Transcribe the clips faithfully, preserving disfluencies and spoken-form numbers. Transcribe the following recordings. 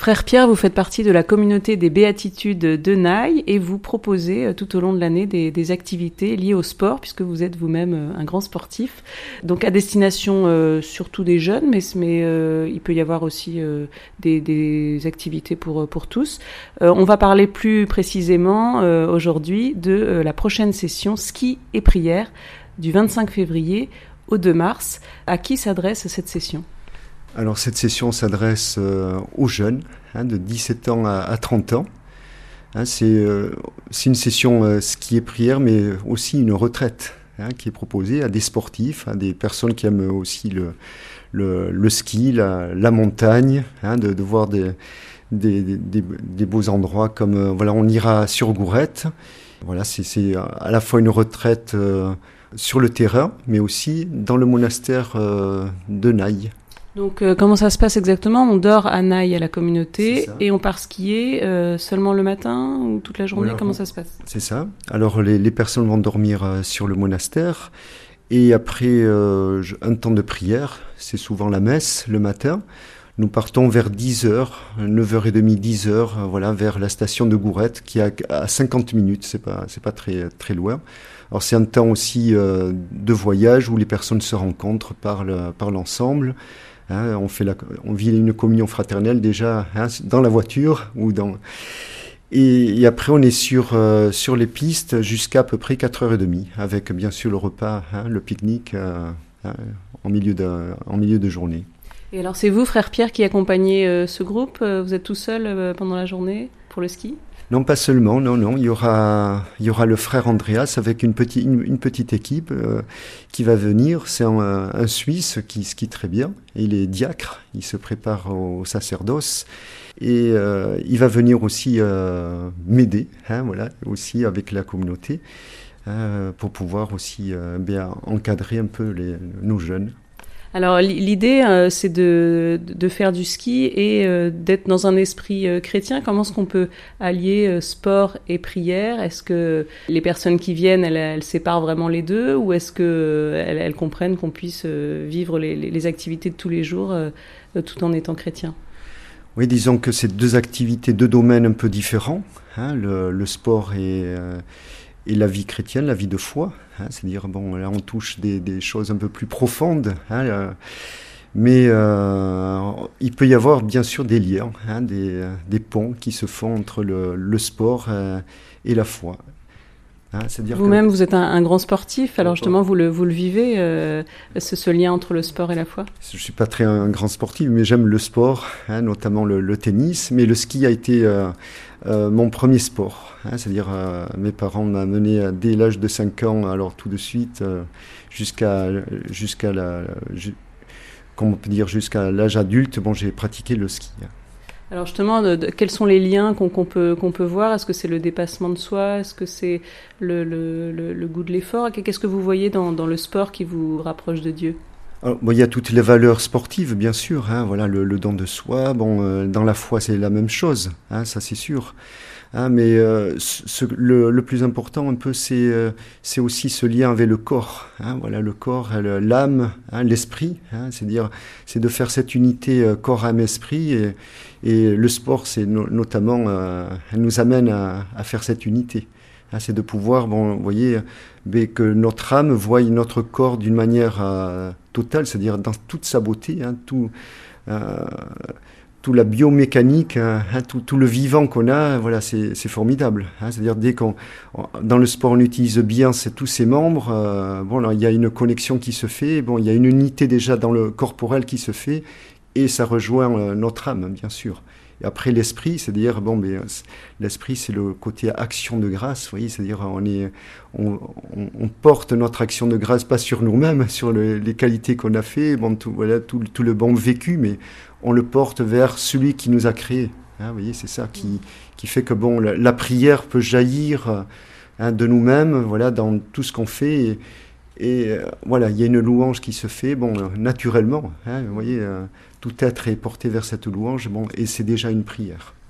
Frère Pierre, vous faites partie de la communauté des Béatitudes de Naï et vous proposez euh, tout au long de l'année des, des activités liées au sport, puisque vous êtes vous-même euh, un grand sportif. Donc à destination euh, surtout des jeunes, mais, mais euh, il peut y avoir aussi euh, des, des activités pour, pour tous. Euh, on va parler plus précisément euh, aujourd'hui de euh, la prochaine session ski et prière du vingt-cinq février au deux mars. À qui s'adresse cette session ? Alors cette session s'adresse euh, aux jeunes, hein, de dix-sept ans à, à trente ans. Hein, c'est, euh, c'est une session euh, ski et prière, mais aussi une retraite, hein, qui est proposée à des sportifs, à des personnes qui aiment aussi le, le, le ski, la, la montagne, hein, de, de voir des, des, des, des beaux endroits comme, euh, voilà, on ira sur Gourette. Voilà, c'est, c'est à la fois une retraite euh, sur le terrain, mais aussi dans le monastère euh, de Naï. Donc euh, comment ça se passe exactement ? On dort à Naï à la communauté et on part skier euh, seulement le matin ou toute la journée ? Voilà, comment ça se passe ? C'est ça. Alors les, les personnes vont dormir euh, sur le monastère et après euh, un temps de prière, c'est souvent la messe le matin. Nous partons vers dix heures, neuf heures trente, dix heures, euh, voilà, vers la station de Gourette qui est à, à cinquante minutes, c'est pas, c'est pas très, très loin. Alors c'est un temps aussi euh, de voyage où les personnes se rencontrent, parlent, parlent ensemble. Hein, on, fait la, on vit une communion fraternelle déjà, hein, dans la voiture ou dans... et, et après on est sur, euh, sur les pistes jusqu'à à peu près quatre heures trente avec bien sûr le repas, hein, le pique-nique euh, hein, en, milieu de, en milieu de journée. Et alors c'est vous, Frère Pierre, qui accompagnez euh, ce groupe ? Vous êtes tout seul euh, pendant la journée pour le ski ? Non, pas seulement, non, non. Il y aura, il y aura le frère Andreas avec une, petit, une, une petite équipe euh, qui va venir. C'est un, un Suisse qui skie très bien. Il est diacre, il se prépare au sacerdoce. Et euh, il va venir aussi euh, m'aider, hein, voilà, aussi avec la communauté, euh, pour pouvoir aussi euh, bien encadrer un peu les, nos jeunes. Alors l'idée, euh, c'est de, de faire du ski et euh, d'être dans un esprit euh, chrétien. Comment est-ce qu'on peut allier euh, sport et prière ? Est-ce que les personnes qui viennent, elles, elles séparent vraiment les deux, ou est-ce qu'elles euh, elles comprennent qu'on puisse euh, vivre les, les activités de tous les jours euh, tout en étant chrétien ? Oui, disons que c'est deux activités, deux domaines un peu différents, hein, le, le sport et... Euh, et la vie chrétienne, la vie de foi, hein, c'est-à-dire, bon, là on touche des, des choses un peu plus profondes, hein, euh, mais euh, il peut y avoir bien sûr des liens, hein, des, des ponts qui se font entre le, le sport euh, et la foi. Hein, c'est-à-dire Vous-même, que... vous êtes un, un grand sportif, alors justement, vous le, vous le vivez, euh, ce, ce lien entre le sport et la foi ? Je ne suis pas très un grand sportif, mais j'aime le sport, hein, notamment le, le tennis, mais le ski a été euh, euh, mon premier sport. Hein, c'est-à-dire, euh, mes parents m'ont mené dès l'âge de cinq ans, alors tout de suite, euh, jusqu'à, jusqu'à, la, ju- comment on peut dire, jusqu'à l'âge adulte, bon, j'ai pratiqué le ski. Alors justement, de, de, quels sont les liens qu'on, qu'on, peut, qu'on peut voir ? Est-ce que c'est le dépassement de soi ? Est-ce que c'est le, le, le, le goût de l'effort ? Qu'est-ce que vous voyez dans, dans le sport qui vous rapproche de Dieu ? Alors, bon, il y a toutes les valeurs sportives, bien sûr, hein, voilà, le, le don de soi. Bon, euh, dans la foi, c'est la même chose, hein, ça c'est sûr. Hein, mais euh, ce, le, le plus important, un peu, c'est, euh, c'est aussi ce lien avec le corps. Hein, voilà, le corps, l'âme, hein, l'esprit. Hein, c'est dire, c'est de faire cette unité euh, corps, âme, esprit. Et, et le sport, c'est no, notamment, euh, elle nous amène à, à faire cette unité. Hein, c'est de pouvoir, bon, vous voyez, mais que notre âme voie notre corps d'une manière euh, totale, c'est-à-dire dans toute sa beauté, hein, tout. Euh, toute la biomécanique, hein, tout, tout le vivant qu'on a, voilà, c'est, c'est formidable. Hein, c'est-à-dire dès qu'on, dans le sport, on utilise bien c'est, tous ses membres. Euh, bon, là, il y a une connexion qui se fait. Bon, il y a une unité déjà dans le corporel qui se fait, et ça rejoint euh, notre âme, bien sûr. Et après l'esprit, c'est-à-dire bon, mais l'esprit, c'est le côté action de grâce. Vous voyez, c'est-à-dire on est, on, on, on porte notre action de grâce pas sur nous-mêmes, sur le, les qualités qu'on a fait, bon, tout, voilà, tout, tout le bon vécu, mais on le porte vers celui qui nous a créés. Hein, vous voyez, c'est ça qui, qui fait que bon, la, la prière peut jaillir, hein, de nous-mêmes, voilà, dans tout ce qu'on fait. Et, et euh, voilà, il y a une louange qui se fait, bon, euh, naturellement. Hein, vous voyez, euh, tout être est porté vers cette louange, bon, et c'est déjà une prière.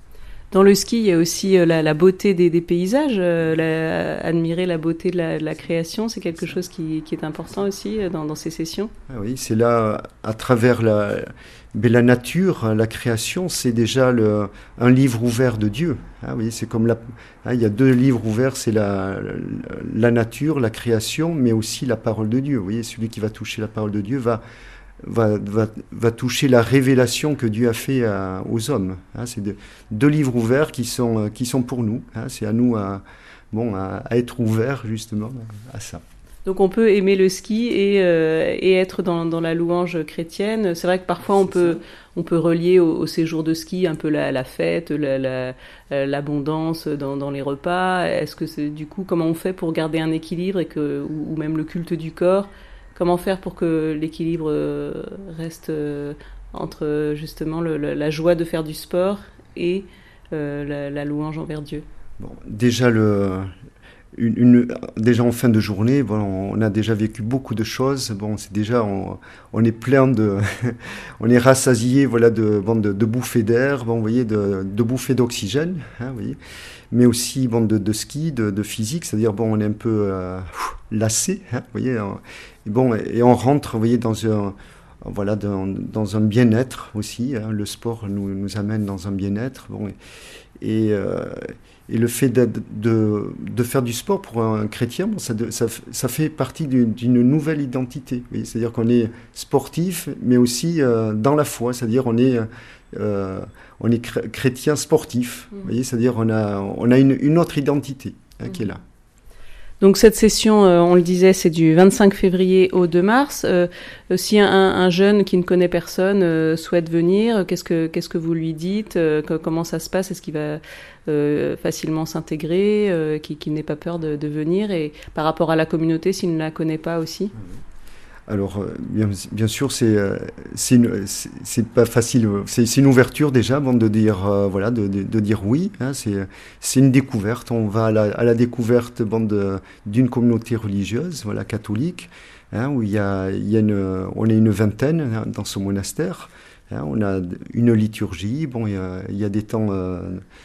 Dans le ski, il y a aussi la, la beauté des, des paysages, euh, la, admirer la beauté de la, de la création, c'est quelque chose qui, qui est important aussi dans, dans ces sessions. Ah oui, c'est là, à travers la, mais la nature, la création, c'est déjà le, un livre ouvert de Dieu. Ah oui, c'est comme la, hein, il y a deux livres ouverts, c'est la, la nature, la création, mais aussi la parole de Dieu. Vous voyez, celui qui va toucher la parole de Dieu va Va, va, va toucher la révélation que Dieu a fait à, aux hommes. Hein, c'est de, deux livres ouverts qui sont, qui sont pour nous. Hein, c'est à nous à, bon, à, à être ouverts justement à ça. Donc on peut aimer le ski et, euh, et être dans, dans la louange chrétienne. C'est vrai que parfois on peut, on peut relier au, au séjour de ski un peu la, la fête, la, la, l'abondance dans, dans les repas. Est-ce que c'est, du coup, comment on fait pour garder un équilibre et que, ou, ou même le culte du corps? Comment faire pour que l'équilibre reste entre justement le, la joie de faire du sport et euh, la, la louange envers Dieu? Bon, déjà, le, une, une, déjà en fin de journée, bon, on a déjà vécu beaucoup de choses. Bon, c'est déjà, on, on est plein de, on est rassasié, voilà, de, bon, de, de bouffées d'air, bon, vous voyez, de, de bouffées d'oxygène, hein, vous voyez, mais aussi bon, de, de ski, de, de physique, c'est-à-dire bon, on est un peu euh, lassé, hein, vous voyez. On, et bon, et on rentre, vous voyez, dans un, voilà, dans, dans un bien-être aussi. Hein, le sport nous, nous amène dans un bien-être. Bon, et, et, euh, et le fait de, de, de faire du sport pour un chrétien, bon, ça, ça, ça fait partie d'une, d'une nouvelle identité. Vous voyez, c'est-à-dire qu'on est sportif, mais aussi euh, dans la foi. C'est-à-dire on est euh, on est chrétien sportif. Mmh. Vous voyez, c'est-à-dire on a on a une, une autre identité hein, mmh. qui est là. Donc cette session, euh, on le disait, c'est du vingt-cinq février au deux mars. Euh, si un, un jeune qui ne connaît personne euh, souhaite venir, qu'est-ce que qu'est-ce que vous lui dites? euh, Comment ça se passe? Est-ce qu'il va euh, facilement s'intégrer, euh, qu'il, qu'il n'ait pas peur de, de venir? Et par rapport à la communauté, s'il ne la connaît pas aussi? Alors, bien, bien sûr, c'est, c'est, une, c'est, c'est pas facile. C'est, c'est une ouverture déjà, bon, de dire, euh, voilà, de, de, de dire oui. Hein, c'est, c'est une découverte. On va à la, à la découverte, bon, de, d'une communauté religieuse, voilà, catholique, hein, où il y a, il y a une, on est une vingtaine hein, dans ce monastère. Hein, on a une liturgie. Bon, il y a, il y a des temps euh,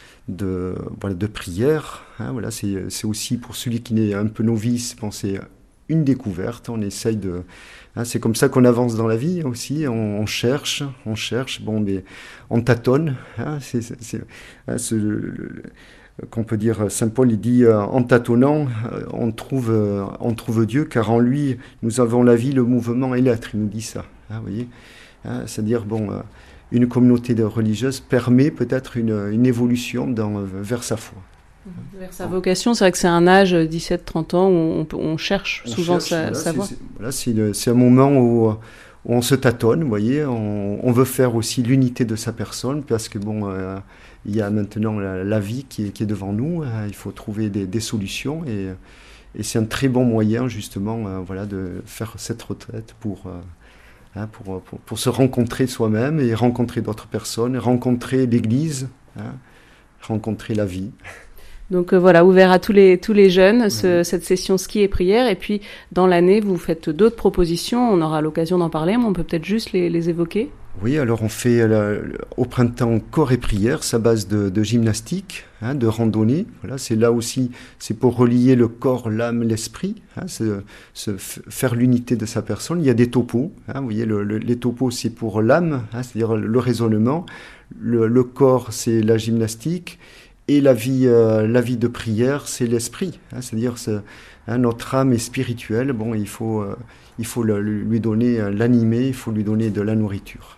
de, voilà, de prière. Hein, voilà, c'est, c'est aussi pour celui qui est un peu novice. Bon, c'est une découverte, on essaye de... Hein, c'est comme ça qu'on avance dans la vie aussi, on, on cherche, on cherche, bon, mais on tâtonne. Hein, c'est, c'est, c'est, hein, c'est le, le, qu'on peut dire, Saint Paul, il dit, euh, en tâtonnant, euh, on, trouve, euh, on trouve Dieu, car en lui, nous avons la vie, le mouvement et l'être, il nous dit ça. Hein, vous voyez hein, c'est-à-dire, bon, euh, une communauté de religieuse permet peut-être une, une évolution dans, vers sa foi. Vers sa vocation, c'est vrai que c'est un âge, dix-sept trente ans, où on, on cherche on souvent cherche, sa, voilà, sa voie. C'est, c'est, voilà, c'est, le, c'est un moment où, où on se tâtonne, vous voyez, on, on veut faire aussi l'unité de sa personne, parce que bon, euh, il y a maintenant la, la vie qui est, qui est devant nous, hein, il faut trouver des, des solutions, et, et c'est un très bon moyen, justement, euh, voilà, de faire cette retraite pour... Euh, Hein, pour, pour, pour se rencontrer soi-même et rencontrer d'autres personnes, rencontrer l'Église, hein, rencontrer la vie. Donc euh, voilà, ouvert à tous les tous les jeunes, ce, mmh. cette session ski et prière. Et puis dans l'année, vous faites d'autres propositions. On aura l'occasion d'en parler, mais on peut peut-être juste les, les évoquer. Oui, alors on fait euh, au printemps corps et prière, sa base de, de gymnastique, hein, de randonnée. Voilà, c'est là aussi, c'est pour relier le corps, l'âme, l'esprit, hein, c'est, c'est faire l'unité de sa personne. Il y a des topos, hein, vous voyez, le, le, les topos c'est pour l'âme, hein, c'est-à-dire le raisonnement. Le, le corps c'est la gymnastique. Et la vie, euh, la vie de prière, c'est l'esprit. Hein, c'est-à-dire, c'est, hein, notre âme est spirituelle. Bon, il faut, euh, il faut le, lui donner, euh, l'animer, il faut lui donner de la nourriture.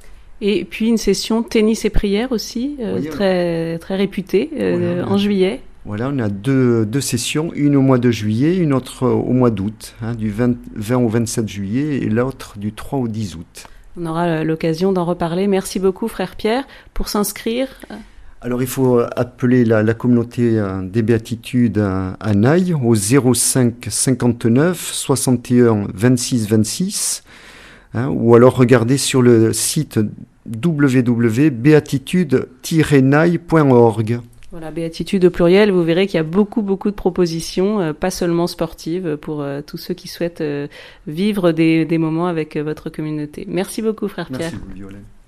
Et puis une session tennis et prière aussi, euh, oui, très, très réputée, euh, voilà, en juillet. Voilà, on a deux, deux sessions, une au mois de juillet, une autre au mois d'août, hein, du vingt, vingt au vingt-sept juillet, et l'autre du trois au dix août. On aura l'occasion d'en reparler. Merci beaucoup, frère Pierre. Pour s'inscrire... Alors, il faut appeler la, la communauté des béatitudes à, à Naï au zéro cinq cinquante-neuf soixante et un vingt-six vingt-six, hein, ou alors regarder sur le site w w w point béatitude tiret naï point org. Voilà, béatitude au pluriel, vous verrez qu'il y a beaucoup, beaucoup de propositions, euh, pas seulement sportives, pour euh, tous ceux qui souhaitent euh, vivre des, des moments avec euh, votre communauté. Merci beaucoup, frère Pierre. Merci, Violaine.